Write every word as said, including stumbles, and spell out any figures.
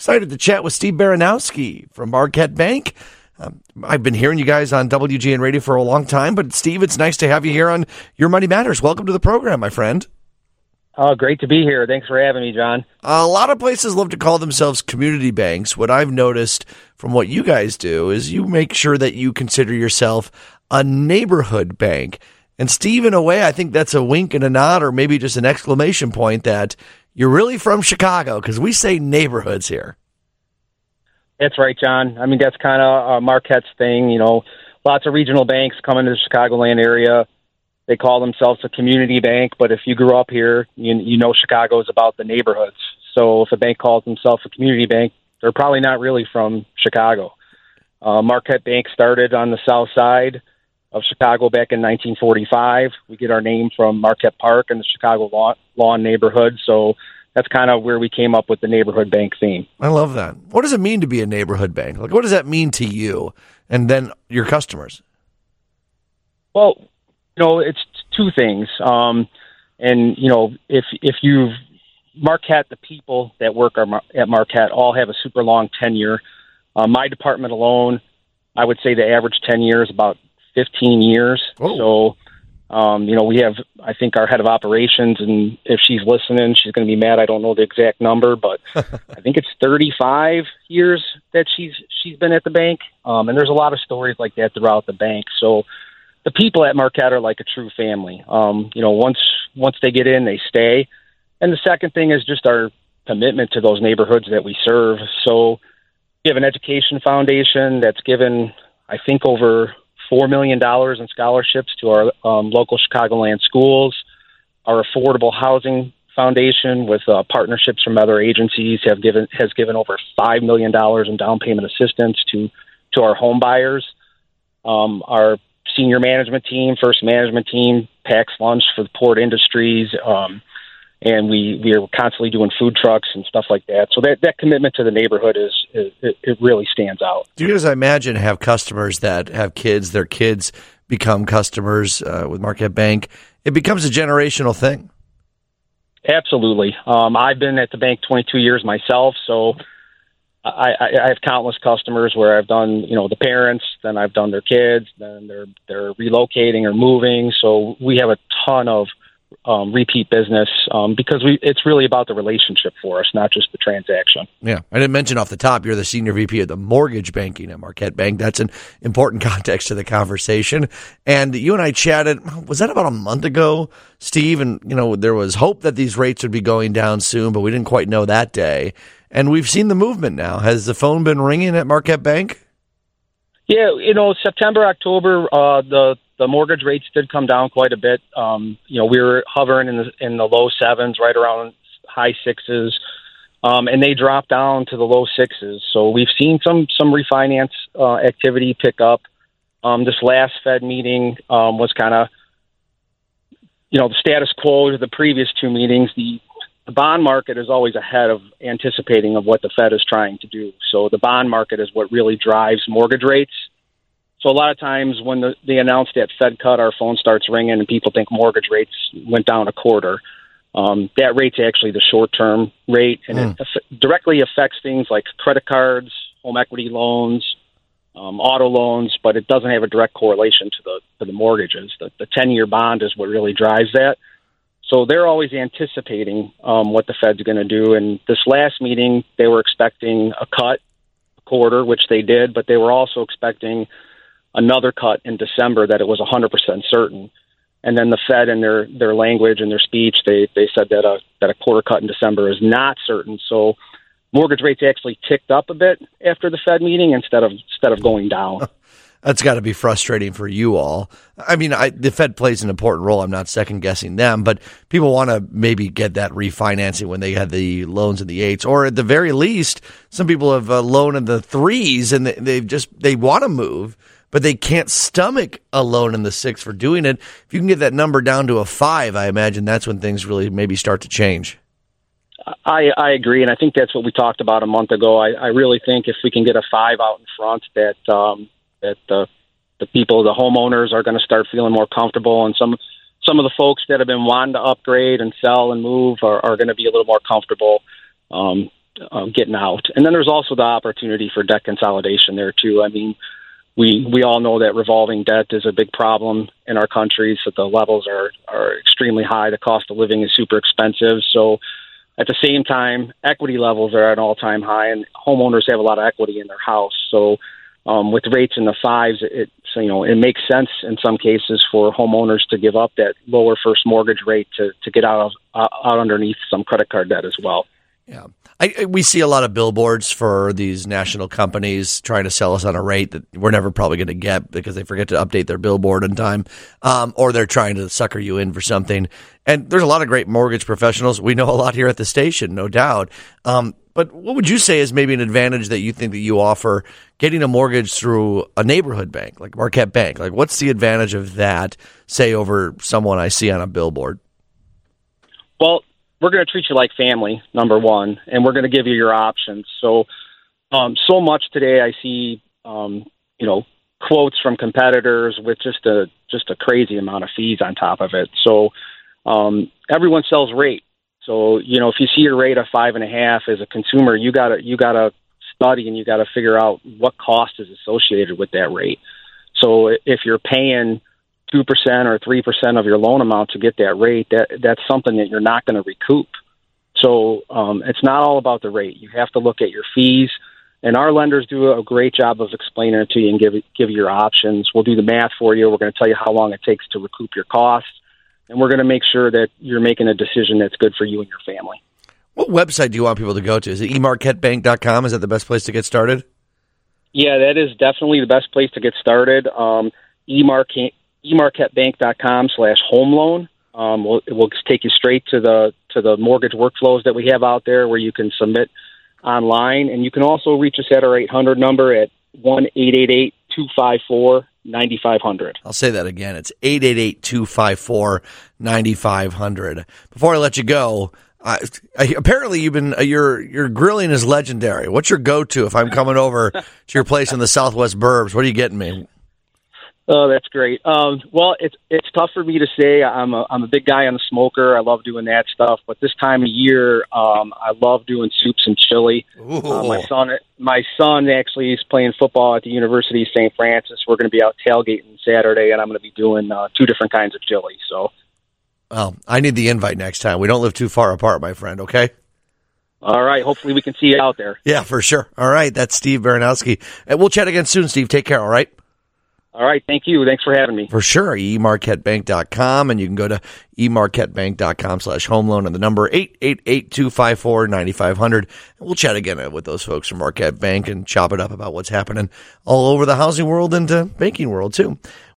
Excited to chat with Steve Baranowski from Marquette Bank. Um, I've been hearing you guys on W G N Radio for a long time, but Steve, it's nice to have you here on Your Money Matters. Welcome to the program, my friend. Oh, great to be here. Thanks for having me, John. A lot of places love to call themselves community banks. What I've noticed from what you guys do is you make sure that you consider yourself a neighborhood bank. And Steve, in a way, I think that's a wink and a nod, or maybe just an exclamation point that you're really from Chicago, because we say neighborhoods here. That's right, John. I mean, that's kind of uh, Marquette's thing. You know, lots of regional banks come into the Chicagoland area. They call themselves a community bank, but if you grew up here, you, you know Chicago is about the neighborhoods. So if a bank calls themselves a community bank, they're probably not really from Chicago. Uh, Marquette Bank started on the south side of Chicago back in nineteen forty-five. We get our name from Marquette Park and the Chicago Lawn, Lawn neighborhood. So that's kind of where we came up with the neighborhood bank theme. I love that. What does it mean to be a neighborhood bank? Like, what does that mean to you and then your customers? Well, you know, it's two things. Um, and, you know, if if you've Marquette, the people that work at Marquette all have a super long tenure. Uh, my department alone, I would say the average tenure is about fifteen years. Oh. So, um, you know, we have, I think, our head of operations, and if she's listening, she's going to be mad. I don't know the exact number, but I think it's thirty-five years that she's she's been at the bank. Um, and there's a lot of stories like that throughout the bank. So the people at Marquette are like a true family. Um, you know, once once they get in, they stay. And the second thing is just our commitment to those neighborhoods that we serve. So we have an education foundation that's given, I think, over four million dollars in scholarships to our um, local Chicagoland schools. Our affordable housing foundation, with uh, partnerships from other agencies, have given has given over five million dollars in down payment assistance to, to our home buyers. Um, our senior management team, first management team, packs lunch for the port industries, um, and we, we are constantly doing food trucks and stuff like that. So that, that commitment to the neighborhood is, is it, it really stands out. Do you guys, I imagine, have customers that have kids, their kids become customers uh, with Marquette Bank? It becomes a generational thing. Absolutely. Um, I've been at the bank twenty-two years myself, so I, I, I have countless customers where I've done, you know, the parents, then I've done their kids, then they're they're relocating or moving. So we have a ton of um, repeat business um, because we it's really about the relationship for us, not just the transaction. Yeah, I didn't mention off the top, you're the senior V P of the mortgage banking at Marquette Bank. That's an important context to the conversation. And you and I chatted, was that about a month ago, Steve? And, you know, there was hope that these rates would be going down soon, but we didn't quite know that day. And we've seen the movement now. Has the phone been ringing at Marquette Bank? Yeah, you know, September, October, uh, the the mortgage rates did come down quite a bit. Um, you know, we were hovering in the in the low sevens, right around high sixes, um, and they dropped down to the low sixes. So we've seen some some refinance uh, activity pick up. Um, this last Fed meeting um, was kind of, you know, the status quo to the previous two meetings. The The bond market is always ahead of anticipating of what the Fed is trying to do. So the bond market is what really drives mortgage rates. So a lot of times when the, they announce that Fed cut, our phone starts ringing and people think mortgage rates went down a quarter. Um, that rate's actually the short-term rate, and mm. it aff- directly affects things like credit cards, home equity loans, um, auto loans, but it doesn't have a direct correlation to the to the mortgages. The, the ten-year bond is what really drives that. So they're always anticipating um, what the Fed's going to do. And this last meeting, they were expecting a cut, a quarter, which they did, but they were also expecting another cut in December that it was one hundred percent certain. And then the Fed, in their, their language and their speech, they, they said that a, that a quarter cut in December is not certain. So mortgage rates actually ticked up a bit after the Fed meeting instead of instead of going down. That's got to be frustrating for you all. I mean, I, the Fed plays an important role. I'm not second guessing them, but people want to maybe get that refinancing when they had the loans in the eights, or at the very least, some people have a loan in the threes and they, they've just, they want to move, but they can't stomach a loan in the six for doing it. If you can get that number down to a five, I imagine that's when things really maybe start to change. I, I agree, and I think that's what we talked about a month ago. I, I really think if we can get a five out in front, that um, that the the people, the homeowners, are going to start feeling more comfortable, and some some of the folks that have been wanting to upgrade and sell and move are, are going to be a little more comfortable. Um, uh, getting out. And then there's also the opportunity for debt consolidation there too. I mean, we we all know that revolving debt is a big problem in our country. So the levels are are extremely high. The cost of living is super expensive. So at the same time, equity levels are at an all-time high, and homeowners have a lot of equity in their house. So um, with rates in the fives, it so, you know it makes sense in some cases for homeowners to give up that lower first mortgage rate to to get out of uh, out underneath some credit card debt as well. Yeah. I, we see a lot of billboards for these national companies trying to sell us on a rate that we're never probably going to get because they forget to update their billboard in time, um, or they're trying to sucker you in for something. And there's a lot of great mortgage professionals. We know a lot here at the station, no doubt. Um, but what would you say is maybe an advantage that you think that you offer getting a mortgage through a neighborhood bank, like Marquette Bank? Like, what's the advantage of that, say, over someone I see on a billboard? Well, we're going to treat you like family, number one, and we're going to give you your options. So, um, so much today I see, um, you know, quotes from competitors with just a just a crazy amount of fees on top of it. So, um, everyone sells rate. So, you know, if you see your rate of five and a half as a consumer, you gotta you gotta study and you gotta figure out what cost is associated with that rate. So, if you're paying two percent or three percent of your loan amount to get that rate, that that's something that you're not going to recoup. So um, it's not all about the rate. You have to look at your fees, and our lenders do a great job of explaining it to you and give give you your options. We'll do the math for you. We're going to tell you how long it takes to recoup your costs, and we're going to make sure that you're making a decision that's good for you and your family. What website do you want people to go to? Is it e marquette bank dot com? Is that the best place to get started? Yeah, that is definitely the best place to get started. Um, eMarquette. e marquette bank dot com slash home loan. Um, we'll, it will take you straight to the to the mortgage workflows that we have out there where you can submit online. And you can also reach us at our eight hundred number at one eight eight eight, two five four, nine five zero zero. I'll say that again. It's eight eight eight, two five four, nine five zero zero. Before I let you go, I, I, apparently you've been uh, your your grilling is legendary. What's your go-to if I'm coming over to your place in the Southwest Burbs? What are you getting me? Oh, that's great. Um, well, it's it's tough for me to say. I'm a I'm a big guy on the smoker. I love doing that stuff. But this time of year, um, I love doing soups and chili. Uh, my son, my son actually is playing football at the University of Saint Francis. We're going to be out tailgating Saturday, and I'm going to be doing uh, two different kinds of chili. So, well, I need the invite next time. We don't live too far apart, my friend. Okay. All right. Hopefully, we can see you out there. Yeah, for sure. All right. That's Steve Baranowski. And we'll chat again soon, Steve. Take care. All right. All right. Thank you. Thanks for having me. For sure. e marquette bank dot com, and you can go to e marquette bank dot com slash home loan and the number eight eight eight, two five four, nine five zero zero. And we'll chat again with those folks from Marquette Bank and chop it up about what's happening all over the housing world and uh, banking world, too.